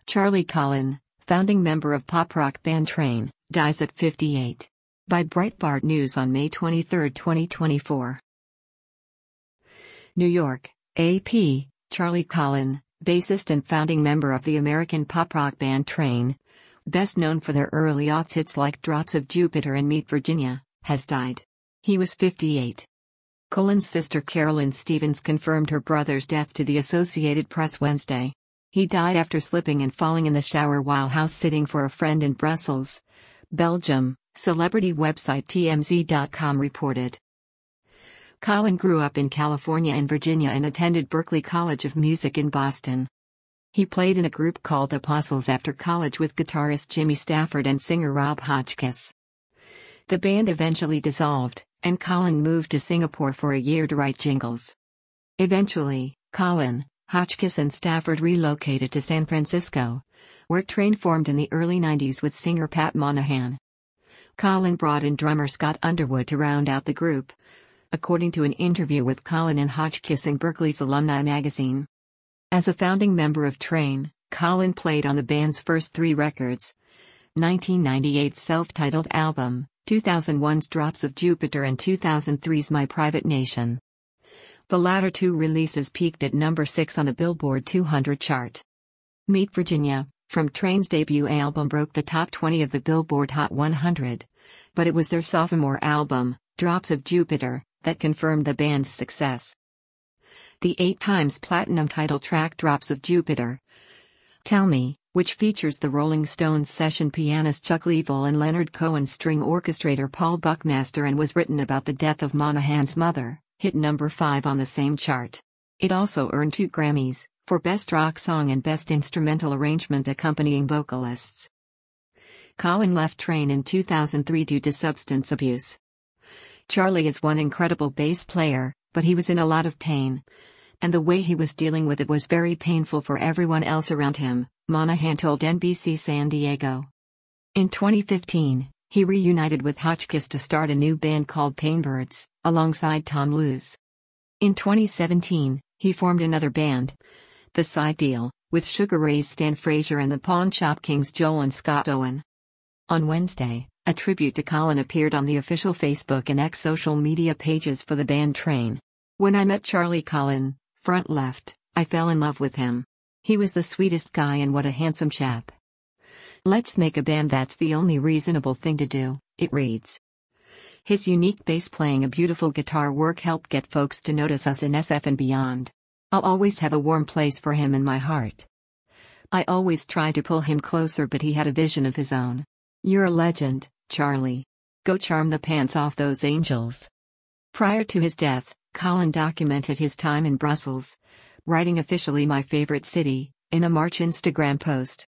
Charlie Cullen, founding member of pop rock band Train, dies at 58. By Breitbart News on May 23, 2024. New York, AP, Charlie Cullen, bassist and founding member of the American pop rock band Train, best known for their early aughts hits like Drops of Jupiter and Meet Virginia, has died. He was 58. Cullen's sister Carolyn Stevens confirmed her brother's death to the Associated Press Wednesday. He died after slipping and falling in the shower while house-sitting for a friend in Brussels, Belgium, celebrity website TMZ.com reported. Cullen grew up in California and Virginia and attended Berklee College of Music in Boston. He played in a group called Apostles after college with guitarist Jimmy Stafford and singer Rob Hotchkiss. The band eventually dissolved, and Cullen moved to Singapore for a year to write jingles. Eventually, Cullen, Hotchkiss and Stafford relocated to San Francisco, where Train formed in the early 90s with singer Pat Monahan. Cullen brought in drummer Scott Underwood to round out the group, according to an interview with Cullen and Hotchkiss in Berklee's Alumni magazine. As a founding member of Train, Cullen played on the band's first 3 records: 1998's self-titled album, 2001's Drops of Jupiter and 2003's My Private Nation. The latter 2 releases peaked at number 6 on the Billboard 200 chart. Meet Virginia, from Train's debut album, broke the top 20 of the Billboard Hot 100, but it was their sophomore album, Drops of Jupiter, that confirmed the band's success. The 8 times platinum title track Drops of Jupiter, Tell Me, which features the Rolling Stones session pianist Chuck Leavell and Leonard Cohen string orchestrator Paul Buckmaster, and was written about the death of Monahan's mother, hit number 5 on the same chart. It also earned 2 Grammys, for Best Rock Song and Best Instrumental Arrangement accompanying vocalists. Cullen left Train in 2003 due to substance abuse. Charlie is one incredible bass player, but he was in a lot of pain, and the way he was dealing with it was very painful for everyone else around him, Monahan told NBC San Diego. In 2015, he reunited with Hotchkiss to start a new band called Painbirds, alongside Tom Luce. In 2017, he formed another band, The Side Deal, with Sugar Ray's Stan Frazier and the Pawn Shop Kings Joel and Scott Owen. On Wednesday, a tribute to Cullen appeared on the official Facebook and X social media pages for the band Train. When I met Charlie Cullen, front left, I fell in love with him. He was the sweetest guy and what a handsome chap. Let's make a band, that's the only reasonable thing to do, it reads. His unique bass playing and beautiful guitar work helped get folks to notice us in SF and beyond. I'll always have a warm place for him in my heart. I always tried to pull him closer, but he had a vision of his own. You're a legend, Charlie. Go charm the pants off those angels. Prior to his death, Cullen documented his time in Brussels, writing officially "my favorite city" in a March Instagram post.